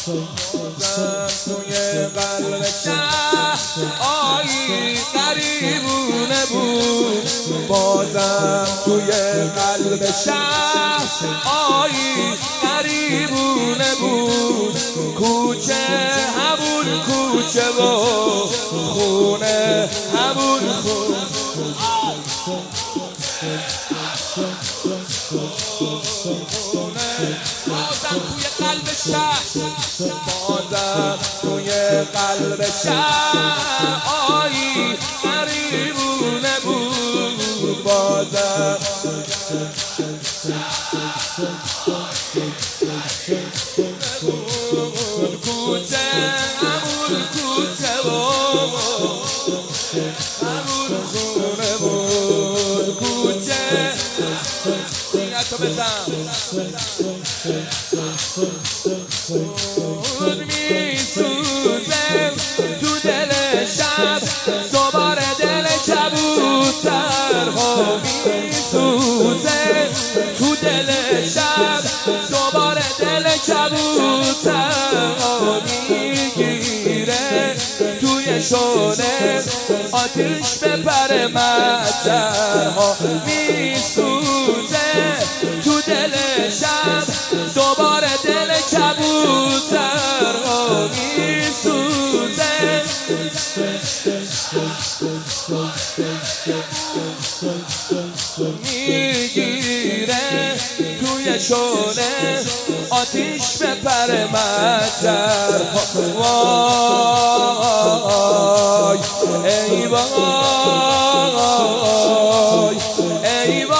بازم توی قلب شهر آیی غریبونه بود. بازم توی قلب شهر آیی غریبونه بود. کوچه همون کوچه و خونه همون خونه. بازم توی قلب شهر، بازم توی قلب شهر آیی غریبونه بود. بازم کوچه همون کوچه و همون خونه بود. کوچه سینتو بزن میسوزه تو دل شب دوباره دل کبوترها. میسوزه تو دل شب دوباره دل کبوترها. میگیره توی شونه آتیش به پر مجرها. میسوزه تو دل شب دوباره دل کبوترها. میسوزه میگیره توی شونه آتیش به پر مجرها. وای ای وای ای وای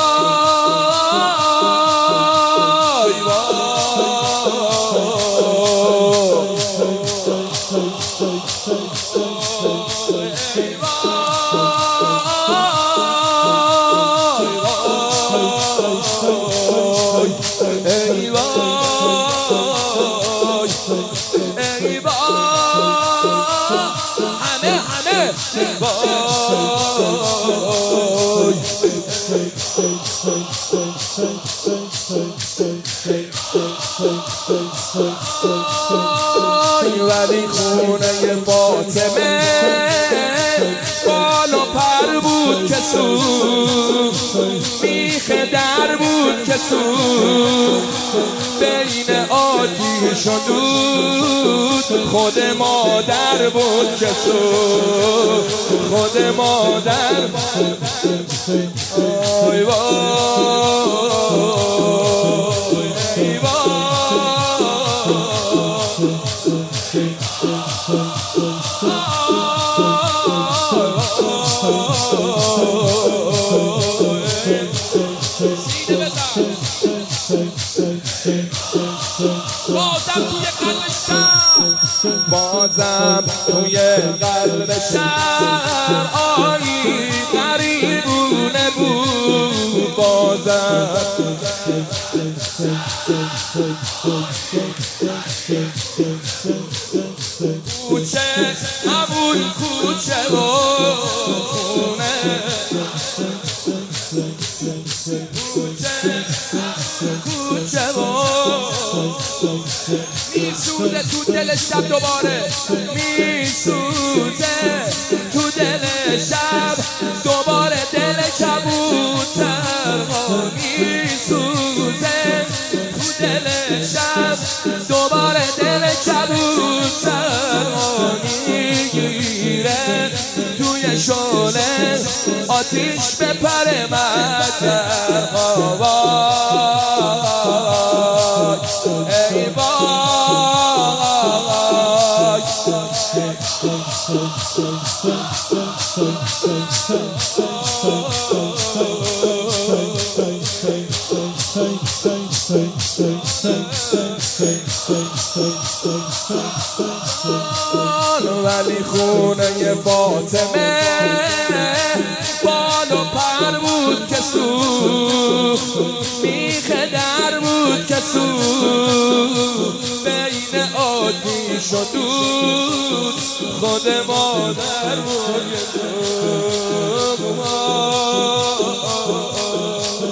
ولی خونه فاطمه بال و پر بود که سوخت. میخ در بود که سوخت. بین آتیش و دود خود مادر بود که سوخت. خود مادر. آی وای ای بازم توی قلب شهر، بازم توی قلب شهر آیی غریبونه بود. بازم کوچه همون کوچه و خونه. کوچه و میسوزه تو دل شب دوباره. میسوزه تو دل شب دوباره دل کبوترها. میسوزه تو دل شب دوباره دل کبوترها. میگیره توی شونه آتیش به پر مجرها. وای ای وای ولی خونه فاطمه بال و پر بود که سوخت. میخ در بود که سوخت. بین آتیش و دود خود مادر بود که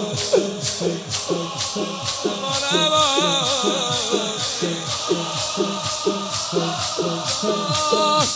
سوخت.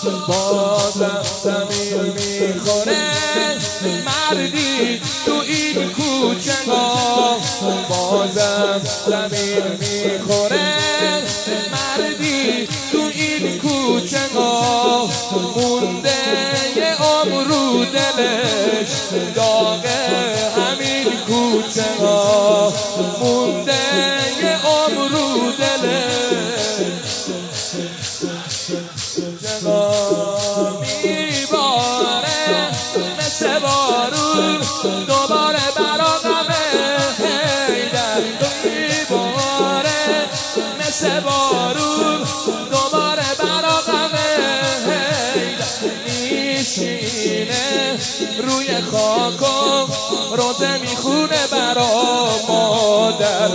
بازم زمین میخوره مردی تو این کوچه ها، بازم زمین میخوره مردی تو این کوچه ها، مونده یه عمر رو دلش داغه همین کوچه ها، مونده یه عمر رو دلش میباره مثل بارون دوباره برا غمه حیدر، میباره مثل بارون دوباره برا غمه حیدر، میشینه روی خاک و روزه میخونه برا مادر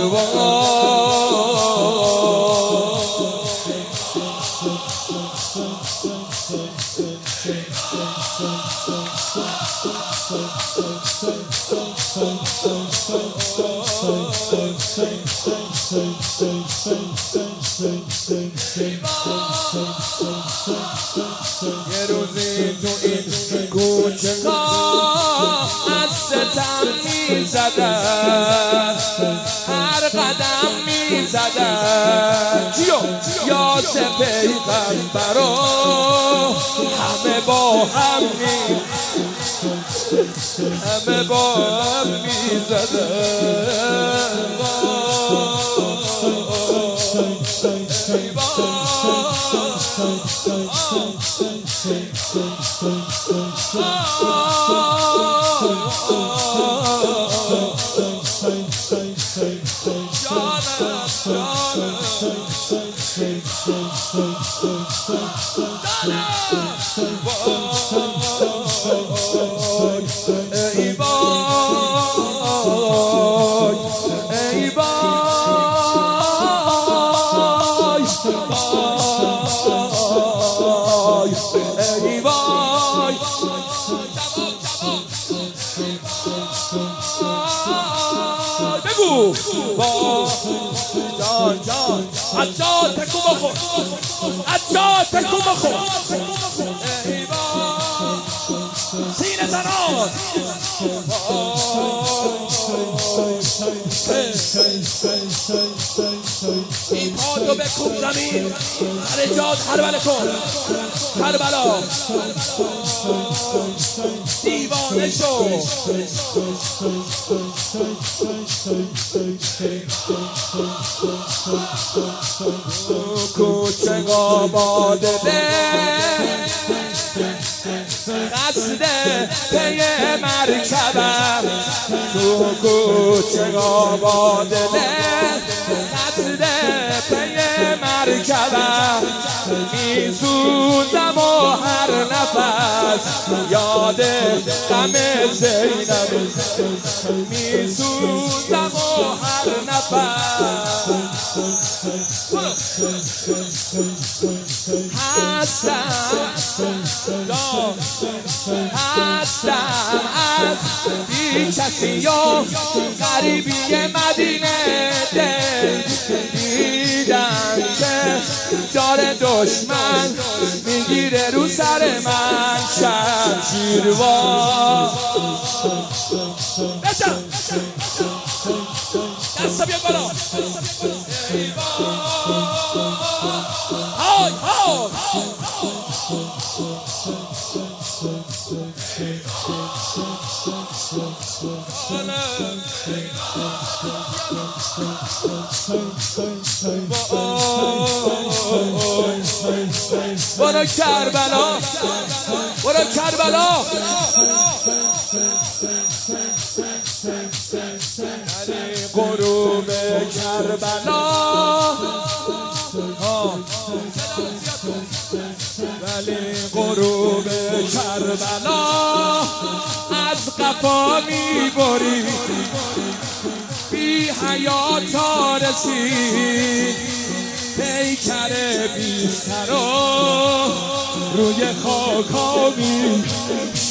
یه روزی تو این کوچه ها از ستم میزدن، هر قدم میزدن یاس پیغمبرا، همه با هم همه با هم میزدن. بگو جان عجال تکون بخور، عجال تکون بخور، سینه زنان این پاتو بکن زمین، سر جاد هربله کن، هربلا دیوانه شو. کوچه آباده خسته پی مرکبم، تو کوچه آباده خسته پی مرکبم، میسوزم و هر نفس یاد غم زینب، میسوزم و هر نفس هستم از بی کسی و غریبی مدینه، دل دیدم که داره دشمن میگیره رو سر من شمشیروان. بزن دستا بیاد بالا، های های برو کربلا، برو کربلا، علی غروب کربلا، ولی غروب کربلا از قفا میبری، بی حیاتا رسید پیکر بی سرا روی خاکا